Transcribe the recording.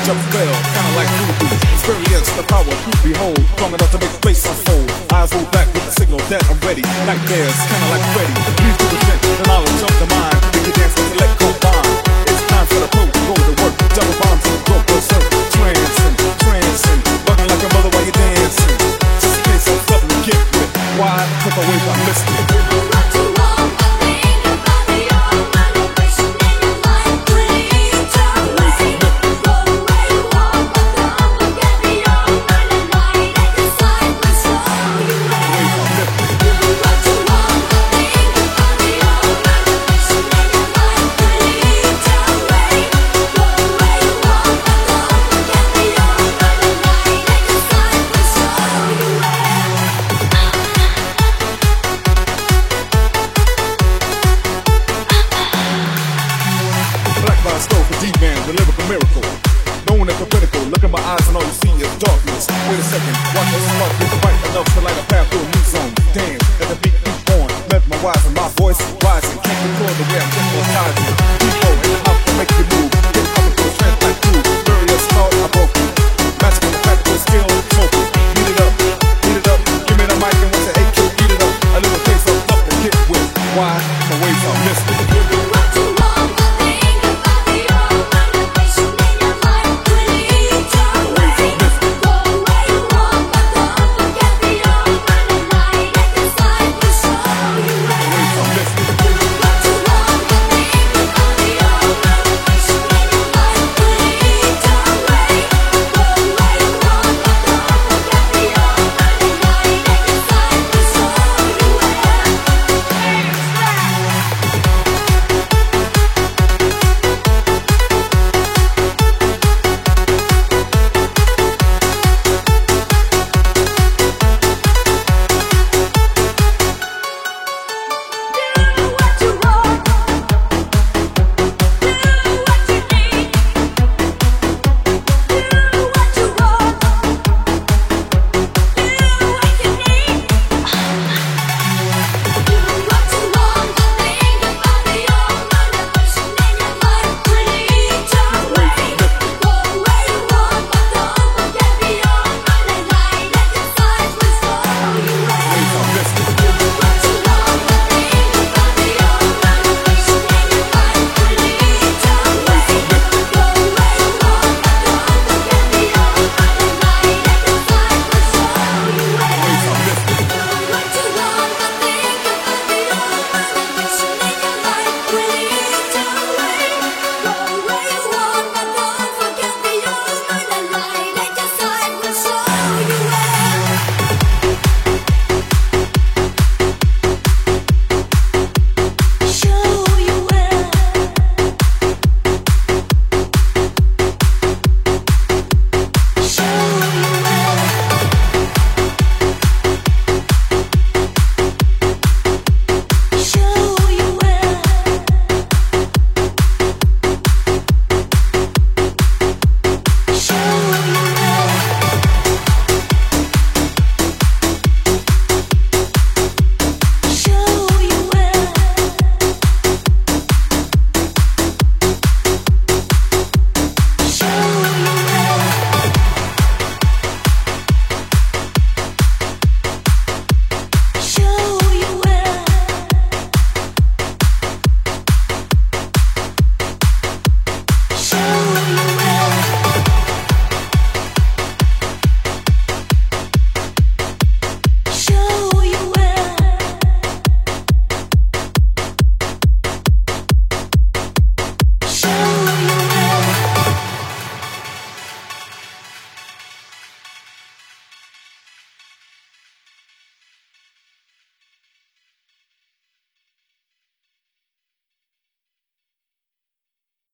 just fell, kinda like voodoo. Experience the power to behold, strong enough to make space unfold. Eyes roll back with the signal that I'm ready. Nightmares, kinda like Freddy. Please to present the knowledge of the mind. Make you dance with the let go bond. It's time for the pro to go to work. Double bombs and go berserk. Trancing, bugging like a mother while you're dancing. Just in case I'm something to get with. Why? Cause I wave, I'm listening. D-Man, the lyrical miracle. Known as the critical. Look in my eyes and all you see is darkness. Wait a second, watch this spark get the right enough to light a path through a new zone. Dance, as the beat keeps on. Mesmerizing my voice rising. Can't control the way I'm hypnotizing. People